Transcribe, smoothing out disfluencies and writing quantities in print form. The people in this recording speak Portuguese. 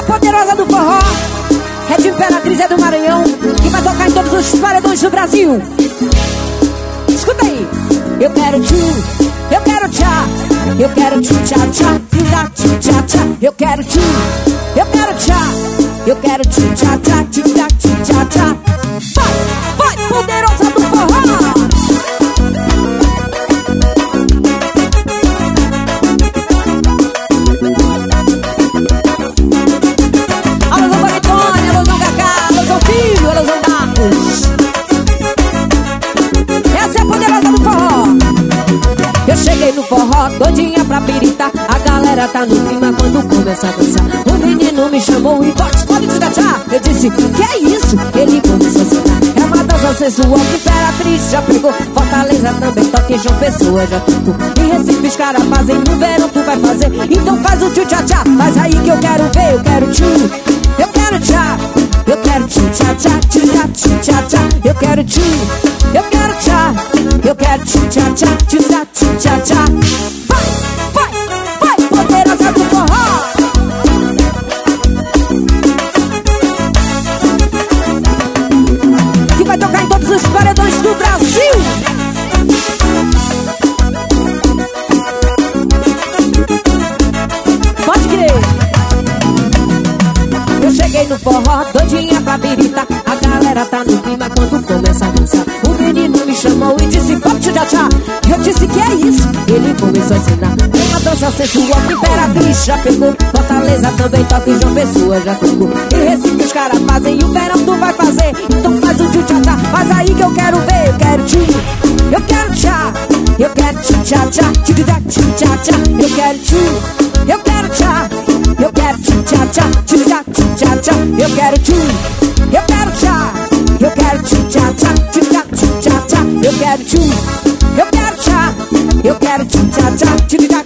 poderosa do forró, é de Imperatriz, é do Maranhão, que vai tocar em todos os paredões do Brasil. Escuta aí. Eu quero tchu, eu quero tchá, eu quero tchu tchá tchá, tchu tchá tchá. Eu quero tchu, eu quero tchá, eu quero tchu tchá tchá, tchu tchá tchá. Vai, vai, poderosa do forró. Alôzão Baritone, alôzão Cacá, alôzão Filho, alôzão Marcos. Essa é a poderosa do forró. Eu cheguei no forró, todinha pra piritar. A galera tá no clima quando começa a dançar. O menino me chamou e pode te dançar. Eu disse, que é isso? Ele começou a sentar. É uma dança sensual que Imperatriz já pegou. Fortaleza também toca e João Pessoa já tocou. Em Recife os caras fazem, no verão tu vai fazer. Então faz o tchu tchá tchá, faz aí que eu quero ver. Eu quero tchu, eu quero tchá, eu quero tchu tchá tchá, tchu tchá tchá. Eu quero tchu, eu quero tchá, eu quero tchu tchá tchá, tchu tchá tchá. Vai, vai, vai, poderosa do forró. Que vai tocar em todos os paredões do Brasil. Pode crer. Eu cheguei no forró, doidinha pra birita. A galera tá no clima quando começa a dançar. O menino me chamou e disse, pop tchá tchá. Eu disse, que é isso? Ele começou a ensinar. Uma dança sensual que Imperatriz já pegou. Fortaleza também toca e João Pessoa já tocou. Em Recife os caras fazem e o verão tu vai fazer. Então faz o tchu tchá tchá, faz aí que eu quero ver. Eu quero tchu, eu quero tchá, eu quero tchu tchá tchá, tchu tchá tchá. Eu quero tchu, eu quero tchá, eu quero tchu tchá tchá, tchu tchá tchá. Eu quero tchu, eu quero tchá, eu quero tchu tchá tchá, tchu tchá tchá. Eu quero tchu, eu quero tchá, eu quero tchu tchá tchá, tchu tchá